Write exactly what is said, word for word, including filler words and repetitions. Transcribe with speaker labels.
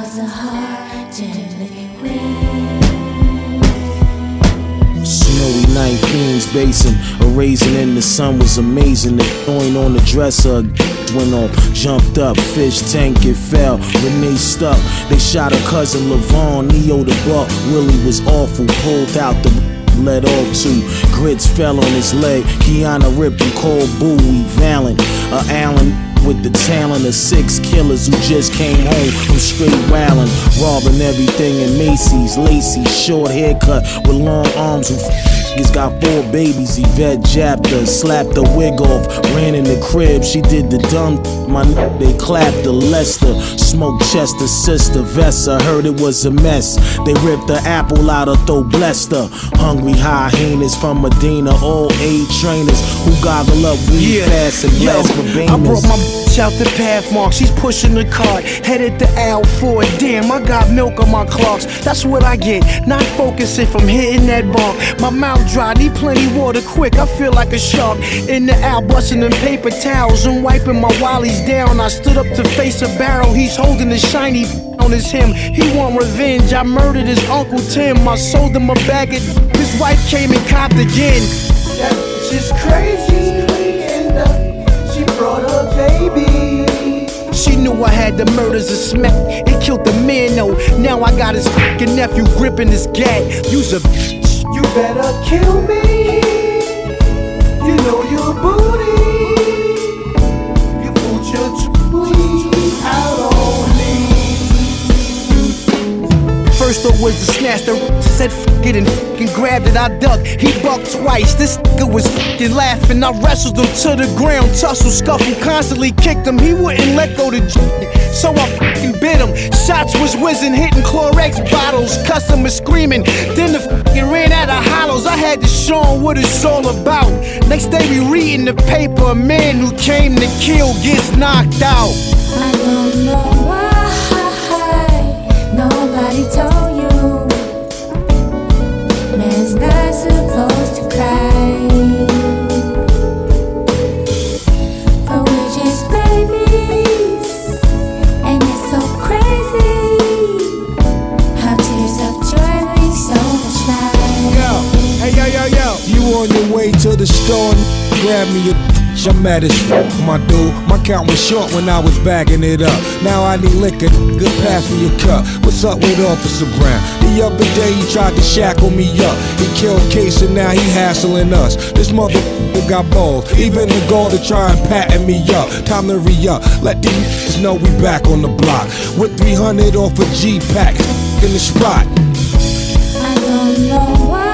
Speaker 1: was a heart gently weak.
Speaker 2: Snowy night, Queens Basin, a raisin in the sun was amazing. The joint on the dresser went on, jumped up, fish tank, it fell. Renee stuck, they shot her cousin Levon, Neo the buck. Willie was awful, pulled out the let off two. Grits fell on his leg. Kiana ripped him cold, Bowie Valen. Uh, Allen with the talent of six killers who just came home from straight wildin', robbing everything in Macy's. Lacy, short haircut with long arms who f***ers got four babies. Yvette jabbed her, slapped the wig off, ran in the crib. She did the dumb my n***, they clapped the Lester. Smoked Chester, sister Vessa, heard it was a mess. They ripped the apple out her throat, blessed her. Hungry hyenas from Medina, all aid trainers who goggle up weed yeah. fast and blast for
Speaker 3: I brought my bitch out the Pathmark, she's pushing the cart, headed to Al Ford. Damn, I got milk on my clocks, that's what I get. Not focusing from hitting that bar. My mouth dry, need plenty water quick. I feel like a shark in the Al, busting them paper towels and wiping my wallies down. I stood up to face a barrel, he's holding the shiny on his hem. He want revenge, I murdered his Uncle Tim. I sold him a bag of his wife came and copped again.
Speaker 4: That bitch is crazy, and uh, she brought her baby.
Speaker 3: She knew I had the murders of smack. It killed the man though. Now I got his fucking nephew gripping his gat. You's a bitch.
Speaker 4: You better kill me. You know your booty. You put your booty out on me.
Speaker 3: First though was the snatch, the said fuck it and fucking grabbed it. I ducked, he bucked twice. This nigga was fucking laughing. I wrestled him to the ground, tussle, scuffle, constantly kicked him. He wouldn't let go the j- so I fucking bit him. Shots was whizzing, hitting Clorox bottles, customers screaming. Then the fucking ran out of hollows. I had to show him what it's all about. Next day we reading the paper, a man who came to kill gets knocked out.
Speaker 1: I don't know why nobody told you man's not supposed to cry, but we're just babies, and it's so crazy how tears of joy bring so much light.
Speaker 5: Yo, hey yo yo yo, you on your way to the store and grab me a I'm mad as fuck, my dude. My count was short when I was bagging it up. Now I need liquor, good pass me a cup. What's up with Officer Brown? The other day he tried to shackle me up. He killed Case and now he hassling us. This motherfucker got balls, even the goal to try and pattern me up. Time to re-up, let these niggas know we back on the block. With three hundred off a G-Pack, in the spot.
Speaker 1: I don't know why